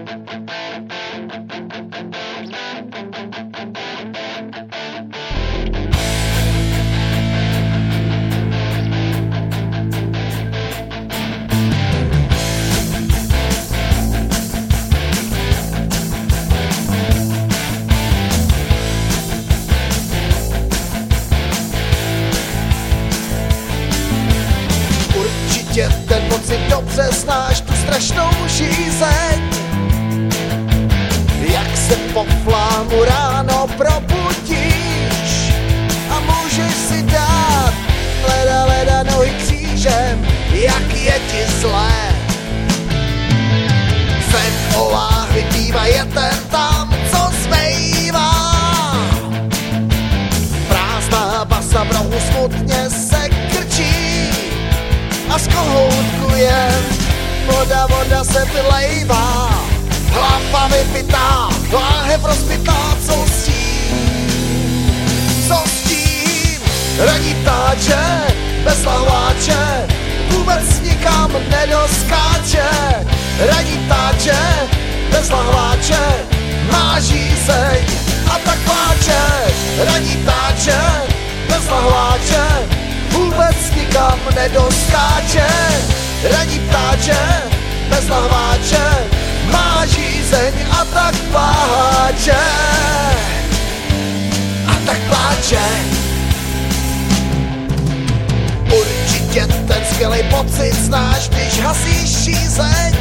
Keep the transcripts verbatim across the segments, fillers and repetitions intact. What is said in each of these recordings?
Ten pocit dobře znáš, tu strašnou žízeň, jak se po flámu ráno probudíš a můžeš si dát leda, leda nohy křížem, jak je ti zlé. Sen o láhvi bývá je ten tam, co zbývá. Prázdná basa v rohu smutně se krčí a z kohoutku jen voda, voda se vylejvá. Hlava vypitá, láhev rozbitá, co s tím? Co s tím? Raní ptáče, bez lahváče, vůbec nikam nedoskáče. Raní ptáče, bez lahváče, má žízeň a tak pláče. Raní ptáče, bez lahváče, vůbec nikam nedoskáče. Raní ptáče, bez lahváče, má žízeň a tak pláče. A tak pláče. Určitě ten skvělej pocit znáš, když hasíš žízeň.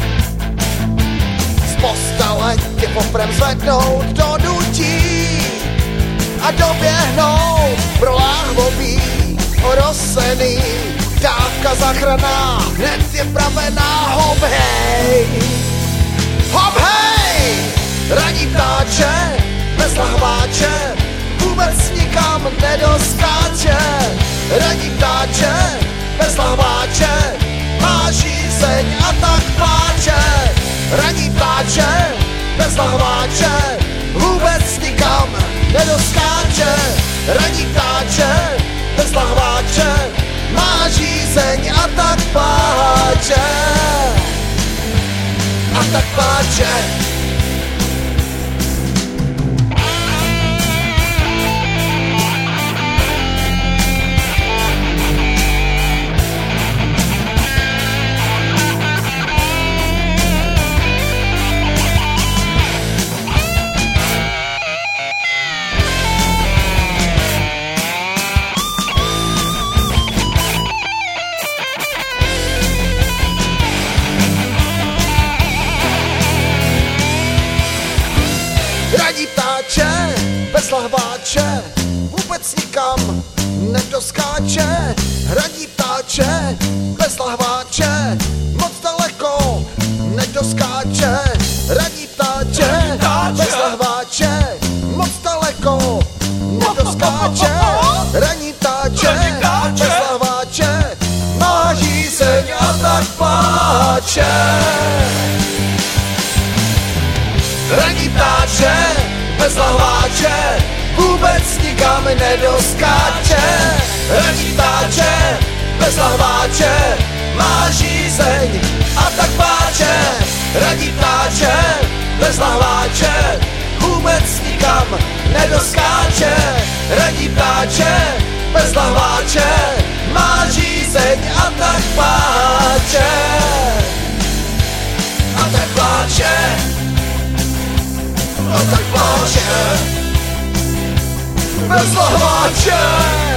Z postele tě poprem zvednout do nutí a doběhnout pro láhvový orosený. Dávka záchranná, hned je pravená, hop hej, hop hej. Raní ptáče, bez lahváče, vůbec nikam nedoskáče. Raní ptáče, bez lahváče, má žízeň a tak pláče. Raní ptáče, bez lahváče, vůbec nikam nedoskáče. Raní ptáče, bez lahváče, má žízeň a tak pláče. A tak pláče. Raní ptáče, bez lahváče, vůbec nikam nedoskáče. Raní ptáče, bez lahváče, moc daleko nedoskáče. Raní ptáče, bez lahváče, moc daleko nedoskáče. Raní ptáče, bez lahváče, má žízeň a tak pláče. Raní ptáče, bez lahváče, vůbec nikam nedoskáče. Raní ptáče, bez lahváče, má žízeň a tak pláče. Raní ptáče, bez lahváče, vůbec nikam nedoskáče. Raní ptáče, bez lahváče, má žízeň a tak pláče. A tak pláče. A tak pláče, bez lahváče.